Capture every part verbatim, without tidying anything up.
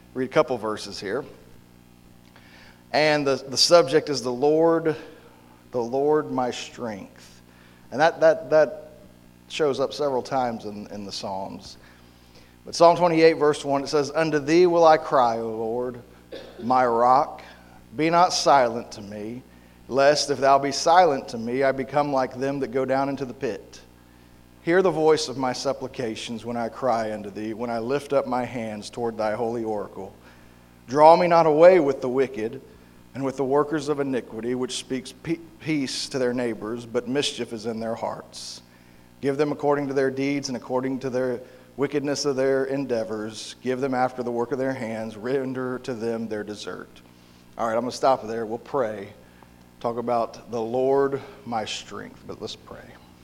read a couple verses here. And the, the subject is the Lord, the Lord my strength. And that that that shows up several times in, in the Psalms. But Psalm twenty-eight, verse one, it says, "Unto thee will I cry, O Lord, my rock. Be not silent to me, lest if thou be silent to me, I become like them that go down into the pit. Hear the voice of my supplications when I cry unto thee, when I lift up my hands toward thy holy oracle. Draw me not away with the wicked, and with the workers of iniquity, which speaks peace to their neighbors, but mischief is in their hearts. Give them according to their deeds and according to their wickedness of their endeavors. Give them after the work of their hands. Render to them their desert." All right, I'm going to stop there. We'll pray. Talk about the Lord, my strength. But let's pray.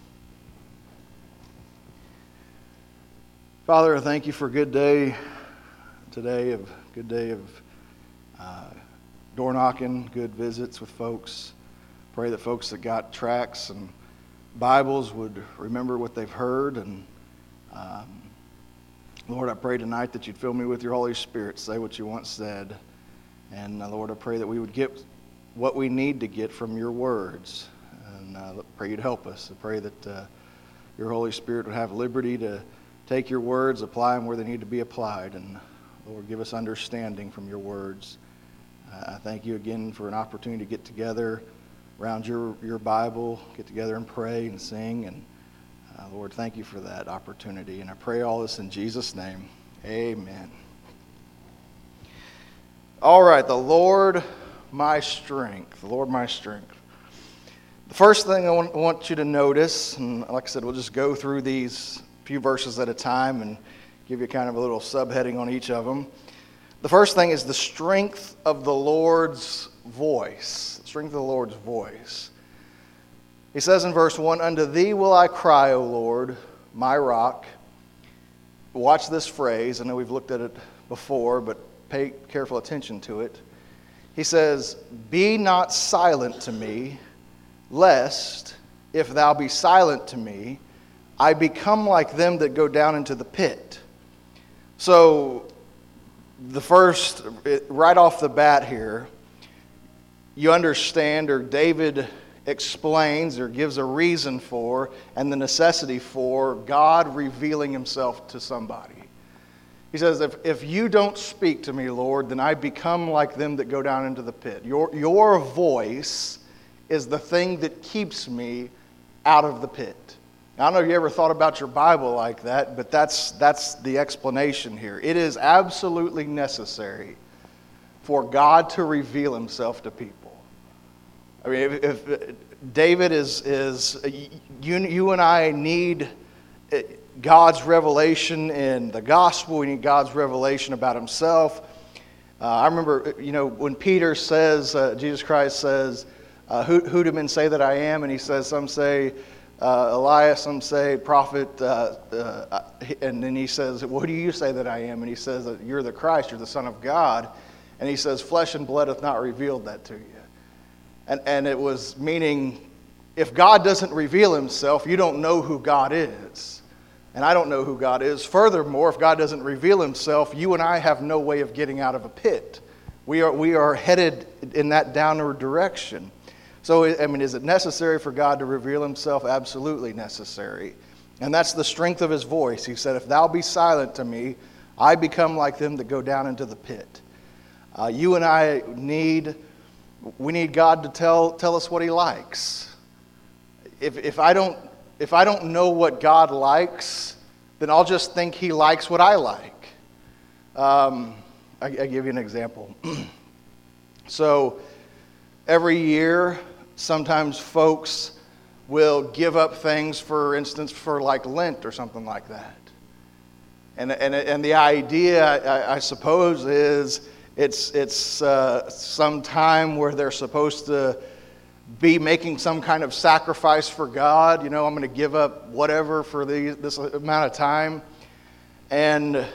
Father, I thank you for a good day today, a good day of uh, door knocking, good visits with folks. Pray that folks that got tracts and Bibles would remember what they've heard. And um, Lord, I pray tonight that you'd fill me with your Holy Spirit, say what you once said. And uh, Lord, I pray that we would get what we need to get from your words. And uh, pray you'd help us. I pray that uh, your Holy Spirit would have liberty to take your words, apply them where they need to be applied. And Lord, give us understanding from your words. Uh, I thank you again for an opportunity to get together around your, your Bible, get together and pray and sing. And uh, Lord, thank you for that opportunity. And I pray all this in Jesus' name. Amen. All right, the Lord my strength. The Lord my strength. The first thing I want, I want you to notice, and like I said, we'll just go through these few verses at a time and give you kind of a little subheading on each of them. The first thing is the strength of the Lord's voice. The strength of the Lord's voice. He says in verse one, "Unto thee will I cry, O Lord, my rock." Watch this phrase. I know we've looked at it before, but pay careful attention to it. He says, "Be not silent to me, lest, if thou be silent to me, I become like them that go down into the pit." So, the first, right off the bat here, you understand, or David explains or gives a reason for and the necessity for God revealing himself to somebody. He says, if, if you don't speak to me, Lord, then I become like them that go down into the pit. Your, your voice is the thing that keeps me out of the pit. I don't know if you ever thought about your Bible like that, but that's that's the explanation here. It is absolutely necessary for God to reveal himself to people. I mean, if, if David is, is you, you and I need God's revelation in the gospel. We need God's revelation about himself. Uh, I remember, you know, when Peter says, uh, Jesus Christ says, uh, who, who do men say that I am? And he says, some say uh, Elias, some say prophet. Uh, uh, and then he says, what do you say that I am? And he says that you're the Christ, you're the Son of God. And he says, flesh and blood hath not revealed that to you. And, and it was meaning, if God doesn't reveal himself, you don't know who God is. And I don't know who God is. Furthermore, if God doesn't reveal himself, you and I have no way of getting out of a pit. We are we are headed in that downward direction. So, I mean, is it necessary for God to reveal himself? Absolutely necessary. And that's the strength of his voice. He said, if thou be silent to me, I become like them that go down into the pit. Uh, you and I need, we need God to tell tell us what he likes. If if I don't if I don't know what God likes, then I'll just think he likes what I like. Um, I, I give you an example. So every year, sometimes folks will give up things, for instance, for like Lent or something like that. And and and the idea, I, I suppose, is it's it's uh, some time where they're supposed to be making some kind of sacrifice for God. You know, I'm going to give up whatever for the, this amount of time. And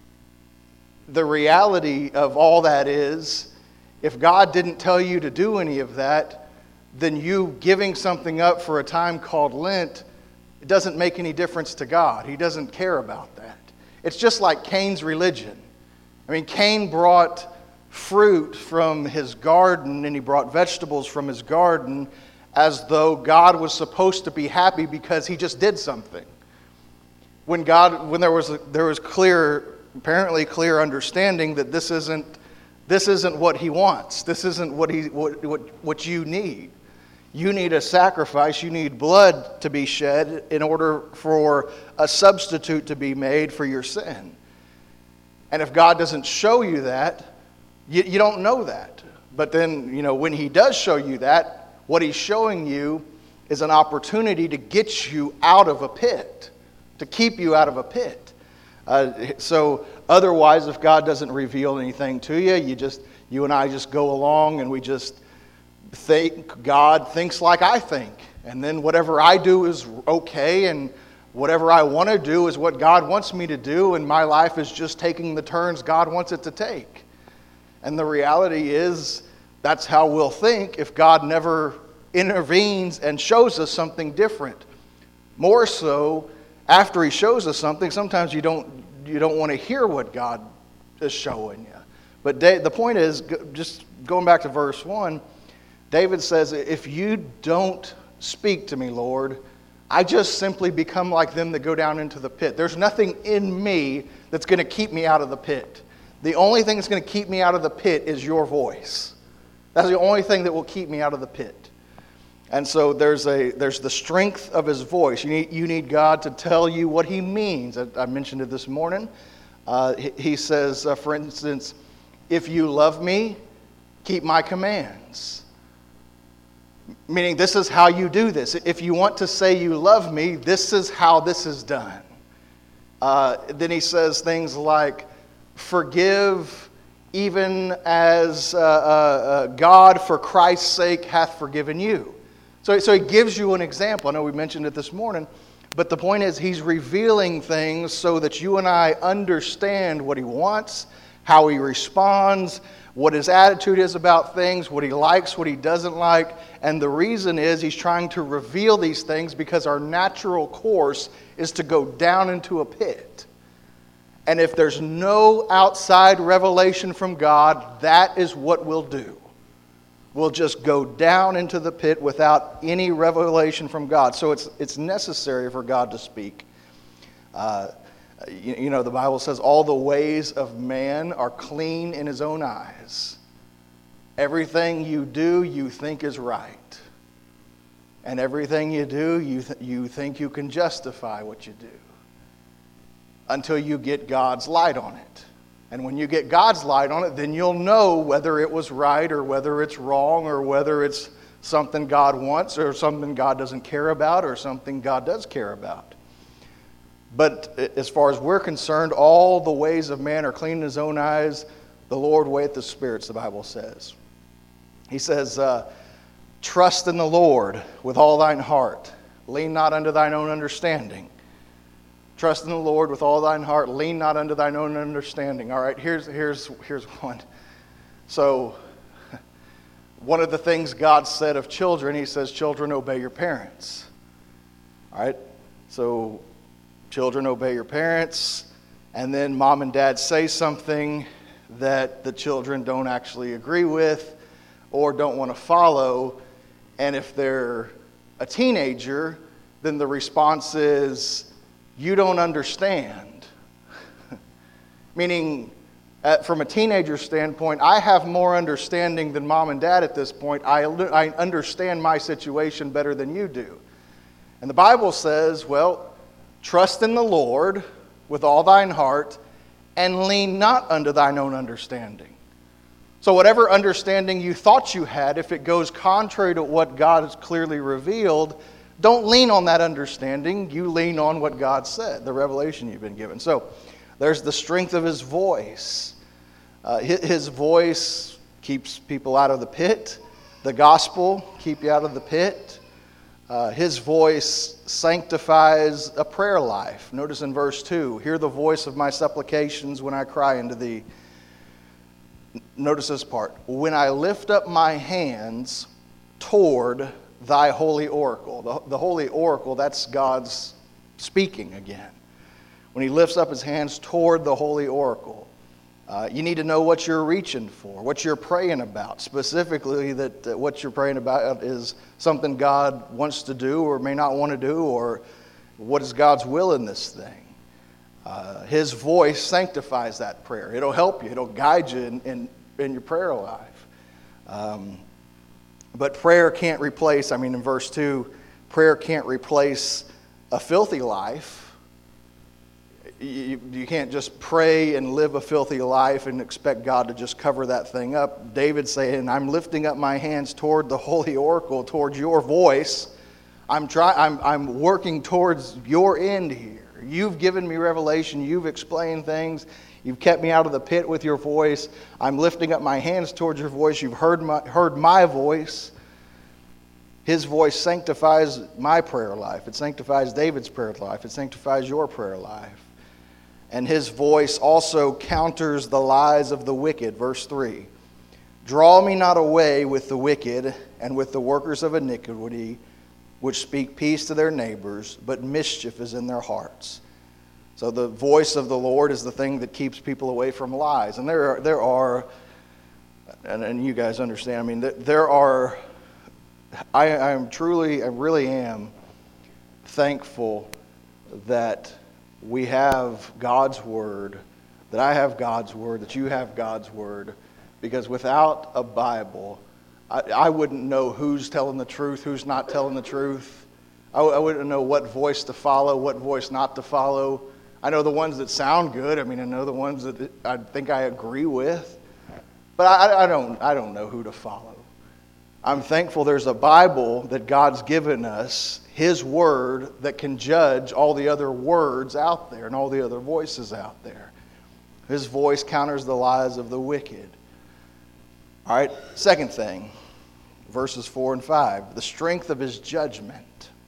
the reality of all that is, if God didn't tell you to do any of that, then you giving something up for a time called Lent, it doesn't make any difference to God. He doesn't care about that. It's just like Cain's religion. I mean, Cain brought fruit from his garden and he brought vegetables from his garden as though God was supposed to be happy because he just did something. When God, when there was a, there was clear, apparently clear understanding that this isn't this isn't what he wants. This isn't what he what what, what you need. You need a sacrifice. You need blood to be shed in order for a substitute to be made for your sin. And if God doesn't show you that, you, you don't know that. But then, you know, when he does show you that, what he's showing you is an opportunity to get you out of a pit, to keep you out of a pit. Uh, so otherwise, if God doesn't reveal anything to you, you just, you and I just go along and we just think God thinks like I think. And then whatever I do is okay, and whatever I want to do is what God wants me to do, and my life is just taking the turns God wants it to take. And the reality is, that's how we'll think if God never intervenes and shows us something different. More so, after he shows us something, sometimes you don't you don't want to hear what God is showing you. But the point is, just going back to verse one, David says, if you don't speak to me, Lord, I just simply become like them that go down into the pit. There's nothing in me that's going to keep me out of the pit. The only thing that's going to keep me out of the pit is your voice. That's the only thing that will keep me out of the pit. And so there's a there's the strength of his voice. You need, you need God to tell you what he means. I, I mentioned it this morning. Uh, he, he says, uh, for instance, if you love me, keep my commands. Meaning, this is how you do this. If you want to say you love me, this is how this is done. Uh, then he says things like, forgive even as uh, uh, God for Christ's sake hath forgiven you. So, so he gives you an example. I know we mentioned it this morning, but the point is he's revealing things so that you and I understand what he wants, how he responds, what his attitude is about things, what he likes, what he doesn't like. And the reason is he's trying to reveal these things because our natural course is to go down into a pit. And if there's no outside revelation from God, that is what we'll do. We'll just go down into the pit without any revelation from God. So it's it's necessary for God to speak. Uh, you, you know, the Bible says all the ways of man are clean in his own eyes. Everything you do, you think is right. And everything you do, you, th- you think you can justify what you do. Until you get God's light on it. And when you get God's light on it, then you'll know whether it was right or whether it's wrong or whether it's something God wants or something God doesn't care about or something God does care about. But as far as we're concerned, all the ways of man are clean in his own eyes. The Lord weigheth the spirits, the Bible says. He says, uh, trust in the Lord with all thine heart. Lean not unto thine own understanding. Trust in the Lord with all thine heart. Lean not unto thine own understanding. All right, here's, here's, here's one. So, one of the things God said of children, he says, children, obey your parents. All right, so children, obey your parents. And then mom and dad say something that the children don't actually agree with or don't want to follow. And if they're a teenager, then the response is, you don't understand. Meaning, uh, from a teenager standpoint, I have more understanding than mom and dad at this point. I, I understand my situation better than you do. And the Bible says, well, trust in the Lord with all thine heart and lean not unto thine own understanding. So whatever understanding you thought you had, if it goes contrary to what God has clearly revealed, don't lean on that understanding. You lean on what God said, the revelation you've been given. So there's the strength of his voice. Uh, his voice keeps people out of the pit. The gospel keep you out of the pit. Uh, his voice sanctifies a prayer life. Notice in verse two, hear the voice of my supplications when I cry unto thee. Notice this part. When I lift up my hands toward thy holy oracle. The, the holy oracle, that's God's speaking again. When he lifts up his hands toward the holy oracle. Uh, you need to know what you're reaching for, what you're praying about. Specifically, that uh, what you're praying about is something God wants to do or may not want to do, or what is God's will in this thing. Uh, his voice sanctifies that prayer. It'll help you. It'll guide you in, in, in your prayer life. Um, but prayer can't replace, I mean, in verse two, prayer can't replace a filthy life. You, you can't just pray and live a filthy life and expect God to just cover that thing up. David's saying, I'm lifting up my hands toward the holy oracle, towards your voice. I'm, try, I'm, I'm working towards your end here. You've given me revelation. You've explained things. You've kept me out of the pit with your voice. I'm lifting up my hands towards your voice. You've heard my, heard my voice. His voice sanctifies my prayer life. It sanctifies David's prayer life. It sanctifies your prayer life. And his voice also counters the lies of the wicked. Verse three. Draw me not away with the wicked and with the workers of iniquity, which speak peace to their neighbors, but mischief is in their hearts. So the voice of the Lord is the thing that keeps people away from lies. And there are, there are and, and you guys understand, I mean, there are, I, I am truly, I really am thankful that we have God's Word, that I have God's Word, that you have God's Word, because without a Bible, I, I wouldn't know who's telling the truth, who's not telling the truth. I, I wouldn't know what voice to follow, what voice not to follow. I know the ones that sound good. I mean, I know the ones that I think I agree with. But I, I don't I don't know who to follow. I'm thankful there's a Bible that God's given us, His Word, that can judge all the other words out there and all the other voices out there. His voice counters the lies of the wicked. All right, second thing, verses four and five. The strength of His judgment.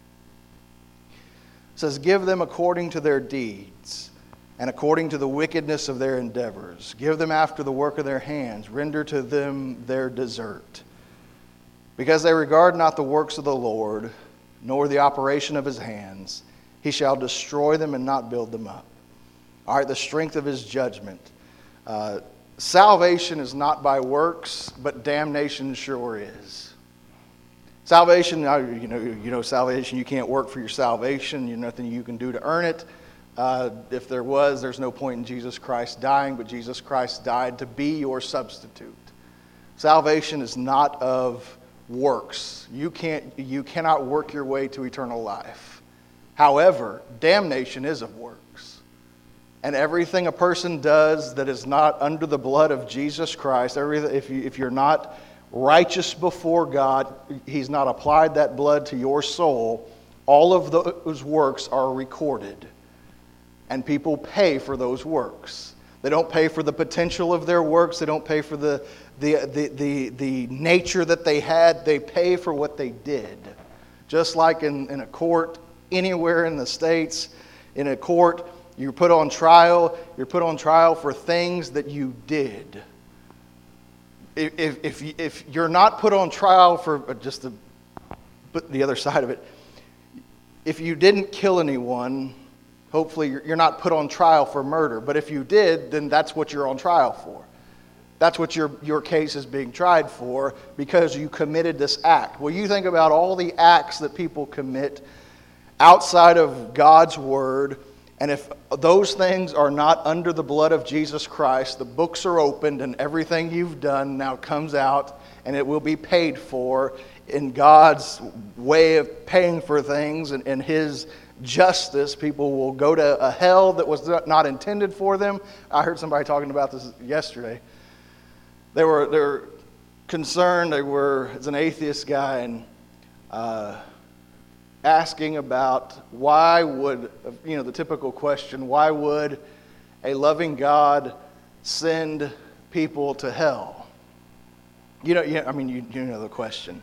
It says, give them according to their deeds and according to the wickedness of their endeavors. Give them after the work of their hands. Render to them their desert. Because they regard not the works of the Lord, nor the operation of His hands, He shall destroy them and not build them up. All right, the strength of His judgment. Uh, salvation is not by works, but damnation sure is. Salvation, you know, you know, salvation, you can't work for your salvation. There's nothing you can do to earn it. Uh, if there was, there's no point in Jesus Christ dying, but Jesus Christ died to be your substitute. Salvation is not of works. You can't, you cannot work your way to eternal life. However, damnation is of works. And everything a person does that is not under the blood of Jesus Christ, everything, if you, if you're not righteous before God, He's not applied that blood to your soul, all of those works are recorded. And people pay for those works. They don't pay for the potential of their works. They don't pay for the, the, the, the, the nature that they had. They pay for what they did. Just like in, in a court, anywhere in the States, in a court, you're put on trial. You're put on trial for things that you did. If, if, if you're not put on trial for, just to put the other side of it, if you didn't kill anyone, hopefully you're, you're not put on trial for murder. But if you did, then that's what you're on trial for. That's what your, your case is being tried for, because you committed this act. Well, you think about all the acts that people commit outside of God's Word, and if those things are not under the blood of Jesus Christ, the books are opened and everything you've done now comes out, and it will be paid for in God's way of paying for things and, and His justice. People will go to a hell that was not intended for them. I heard somebody talking about this yesterday. They were they were concerned. They were, as an atheist guy, and uh, asking about why would, you know, the typical question, why would a loving God send people to hell? You know, you, I mean, you, you know the question.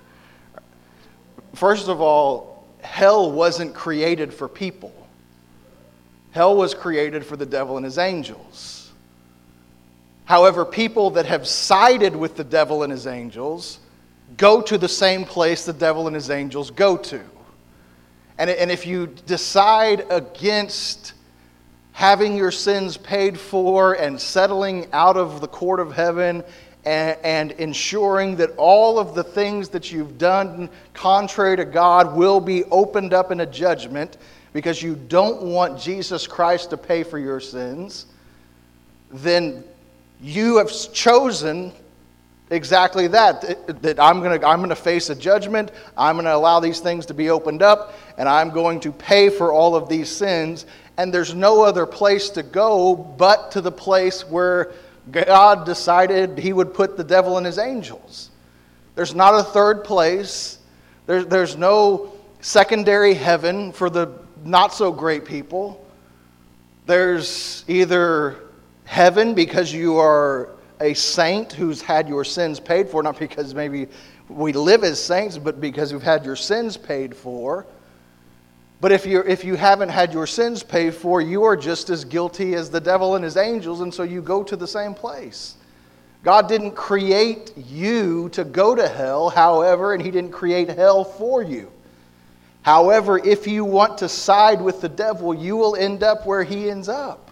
First of all, hell wasn't created for people. Hell was created for the devil and his angels. However, people that have sided with the devil and his angels go to the same place the devil and his angels go to. And, and if you decide against having your sins paid for and settling out of the court of heaven and, and ensuring that all of the things that you've done contrary to God will be opened up in a judgment because you don't want Jesus Christ to pay for your sins, then you have chosen exactly that, that I'm going to I'm going to face a judgment, I'm going to allow these things to be opened up, and I'm going to pay for all of these sins, and there's no other place to go but to the place where God decided He would put the devil and his angels. There's not a third place. There, there's no secondary heaven for the not-so-great people. There's either heaven because you are a saint who's had your sins paid for, not because maybe we live as saints, but because you've had your sins paid for. But if you if you haven't had your sins paid for, you are just as guilty as the devil and his angels, and so you go to the same place. God didn't create you to go to hell, however, and He didn't create hell for you. However, if you want to side with the devil, you will end up where he ends up.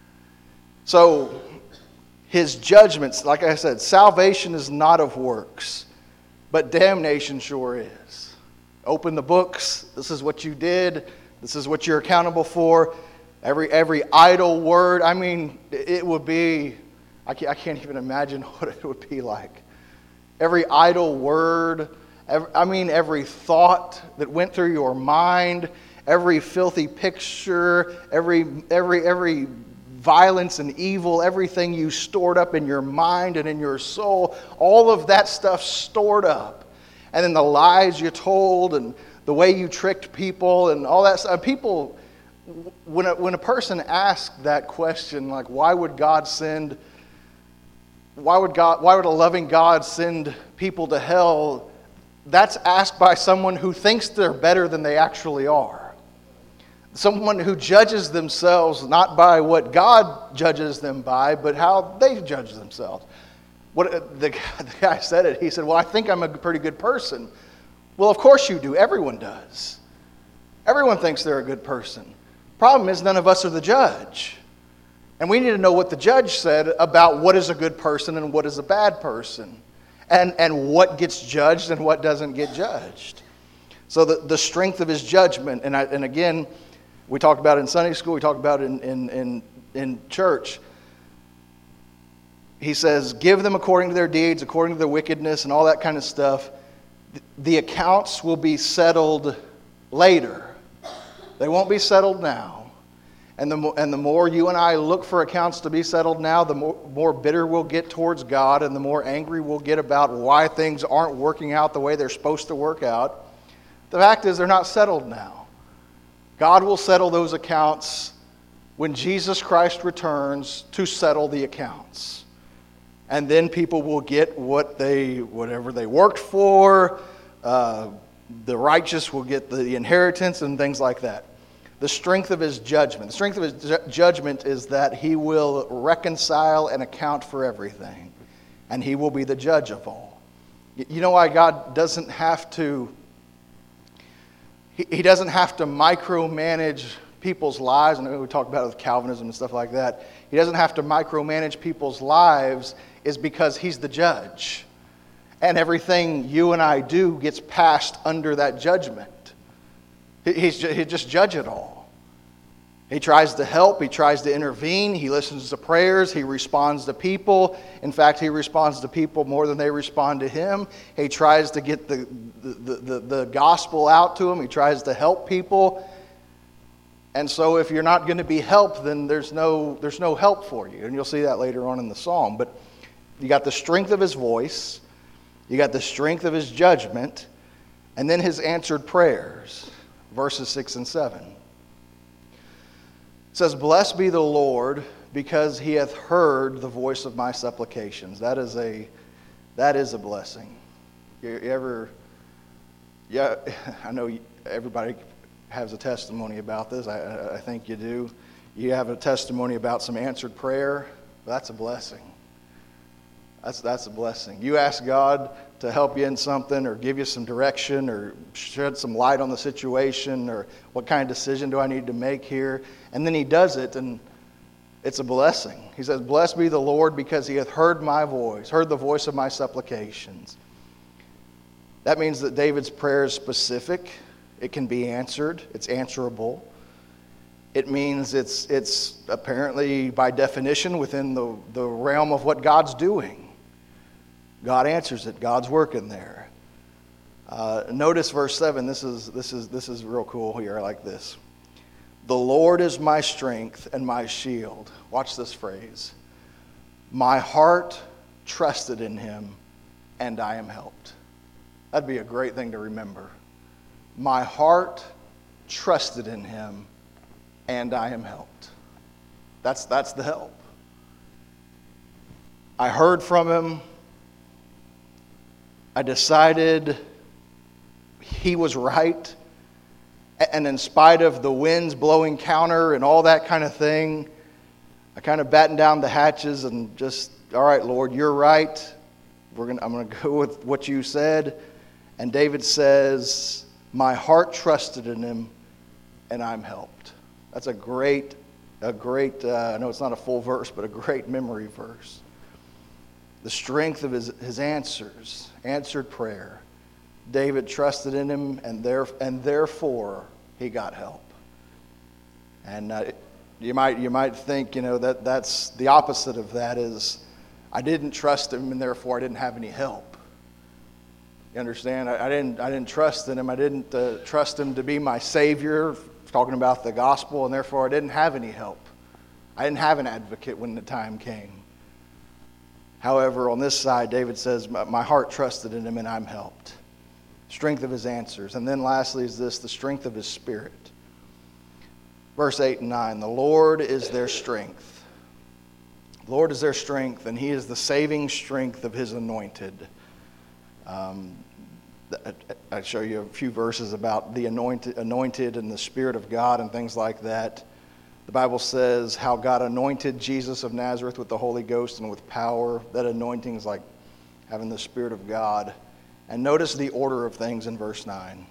So, His judgments, like I said, salvation is not of works, but damnation sure is. Open the books. This is what you did. This is what you're accountable for. Every every idle word. I mean, it would be, I can't, I can't even imagine what it would be like. Every idle word, every, I mean, every thought that went through your mind, every filthy picture, every every every violence and evil, everything you stored up in your mind and in your soul, all of that stuff stored up. And then the lies you told and the way you tricked people and all that stuff. People, when a, when a person asks that question, like, why would God send, why would God, why would a loving God send people to hell? That's asked by someone who thinks they're better than they actually are. Someone who judges themselves not by what God judges them by, but how they judge themselves. What the, the guy said it. He said, well, I think I'm a pretty good person. Well, of course you do. Everyone does. Everyone thinks they're a good person. Problem is, none of us are the judge. And we need to know what the judge said about what is a good person and what is a bad person. And, and what gets judged and what doesn't get judged. So the, the strength of His judgment, and, I, and again, we talked about it in Sunday school, we talked about it in, in, in, in church. He says, give them according to their deeds, according to their wickedness, and all that kind of stuff. The accounts will be settled later. They won't be settled now. And the, more, and the more you and I look for accounts to be settled now, the more, more bitter we'll get towards God, and the more angry we'll get about why things aren't working out the way they're supposed to work out. The fact is, they're not settled now. God will settle those accounts when Jesus Christ returns to settle the accounts. And then people will get what they, whatever they worked for. Uh, the righteous will get the inheritance and things like that. The strength of His judgment. The strength of His ju- judgment is that He will reconcile and account for everything. And He will be the judge of all. You know why God doesn't have to He doesn't have to micromanage people's lives. I know we talked about it with Calvinism and stuff like that. He doesn't have to micromanage people's lives is because He's the judge. And everything you and I do gets passed under that judgment. He's, he just judge it all. He tries to help. He tries to intervene. He listens to prayers. He responds to people. In fact, He responds to people more than they respond to Him. He tries to get the, the, the, the gospel out to them. He tries to help people. And so if you're not going to be helped, then there's no, there's no help for you. And you'll see that later on in the psalm. But you got the strength of His voice. You got the strength of His judgment. And then His answered prayers. Verses six and seven. It says, blessed be the Lord, because He hath heard the voice of my supplications. That is a, that is a blessing. You, you ever, yeah, I know everybody has a testimony about this. I, I think you do. You have a testimony about some answered prayer. That's a blessing. That's, that's a blessing. You ask God to help you in something or give you some direction or shed some light on the situation or what kind of decision do I need to make here. And then He does it, and It's a blessing. He says, "Blessed be the Lord, because he hath heard my voice, heard the voice of my supplications." That means that David's prayer is specific. It can be answered. It's answerable. It means it's it's apparently, by definition, within the, the realm of what God's doing. God answers it. God's working there. Uh, notice verse seven. This is this is this is real cool here. I like this. "The Lord is my strength and my shield." Watch this phrase. "My heart trusted in him, and I am helped." That'd be a great thing to remember. My heart trusted in him, and I am helped. That's, that's the help. I heard from him. I decided he was right. And in spite of the winds blowing counter and all that kind of thing, I kind of battened down the hatches and just, all right, Lord, you're right. We're gonna, I'm going to go with what you said. And David says, my heart trusted in him, and I'm helped. That's a great, a great, uh, I know it's not a full verse, but a great memory verse. The strength of his, his answers, answered prayer. David trusted in him, and, there, and therefore he got help. And uh, you might you might think, you know, that that's the opposite of that is, I didn't trust him, and therefore I didn't have any help. You understand? I, I didn't I didn't trust in him. I didn't uh, trust him to be my Savior, talking about the gospel, and therefore I didn't have any help. I didn't have an advocate when the time came. However, on this side, David says, my heart trusted in him, and I'm helped. Strength of his answers. And then lastly is this, the strength of his spirit. Verse eight and nine, the Lord is their strength. The Lord is their strength, and he is the saving strength of his anointed. Um, I show you a few verses about the anointed, anointed and the Spirit of God and things like that. The Bible says how God anointed Jesus of Nazareth with the Holy Ghost and with power. That anointing is like having the Spirit of God. And notice the order of things in verse nine.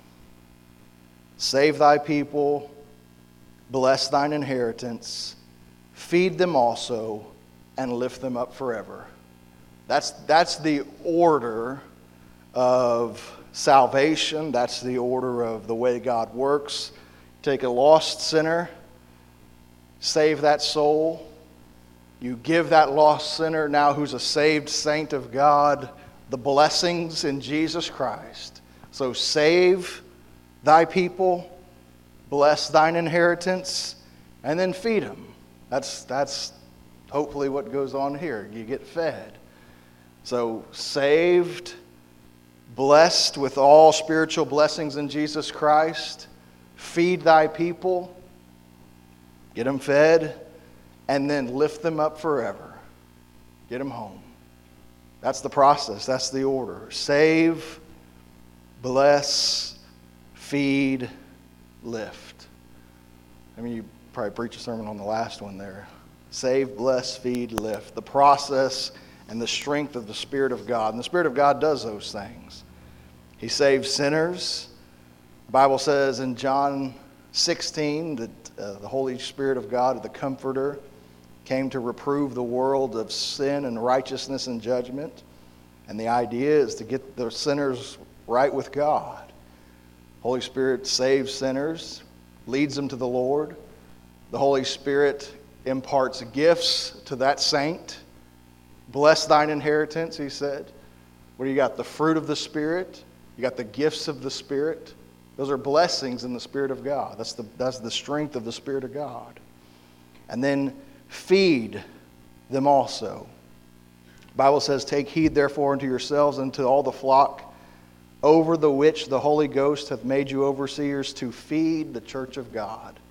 Save thy people, bless thine inheritance, feed them also, and lift them up forever. That's, that's the order of salvation. That's the order of the way God works. Take a lost sinner, save that soul. You give that lost sinner, now who's a saved saint of God, the blessings in Jesus Christ. So save thy people, bless thine inheritance, and then feed them. That's, that's hopefully what goes on here. You get fed. So saved, blessed with all spiritual blessings in Jesus Christ, feed thy people, get them fed, and then lift them up forever. Get them home. That's the process. That's the order. Save, bless, feed, lift. I mean, you probably preach a sermon on the last one there. Save, bless, feed, lift. The process and the strength of the Spirit of God. And the Spirit of God does those things. He saves sinners. The Bible says in John sixteen that uh, the Holy Spirit of God, the Comforter, came to reprove the world of sin and righteousness and judgment. And the idea is to get the sinners right with God. Holy Spirit saves sinners, leads them to the Lord. The Holy Spirit imparts gifts to that saint. Bless thine inheritance, he said. Where you got the fruit of the Spirit, you got the gifts of the Spirit. Those are blessings in the Spirit of God. That's the, that's the strength of the Spirit of God. And then feed them also. The Bible says, take heed therefore unto yourselves and to all the flock over the which the Holy Ghost hath made you overseers to feed the church of God.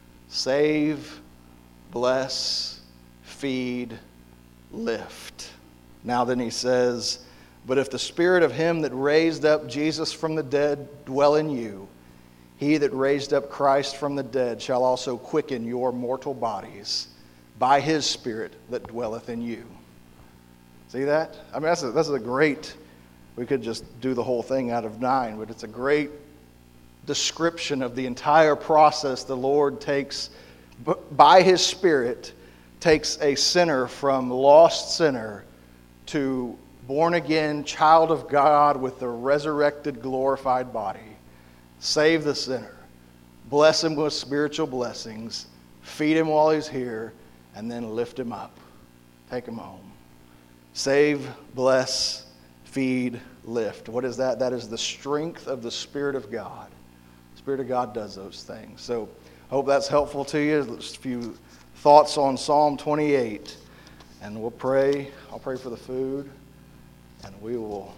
Save, bless, feed, lift. Now then he says, but if the Spirit of him that raised up Jesus from the dead dwell in you, he that raised up Christ from the dead shall also quicken your mortal bodies by his Spirit that dwelleth in you. See that? I mean, that's a, that's a great, we could just do the whole thing out of nine, but it's a great description of the entire process the Lord takes by his Spirit, takes a sinner from lost sinner to born-again child of God with the resurrected, glorified body. Save the sinner. Bless him with spiritual blessings. Feed him while he's here. And then lift him up. Take him home. Save, bless, feed, lift. What is that? That is the strength of the Spirit of God. The Spirit of God does those things. So I hope that's helpful to you. Just a few thoughts on Psalm twenty-eight. And we'll pray. I'll pray for the food. And we will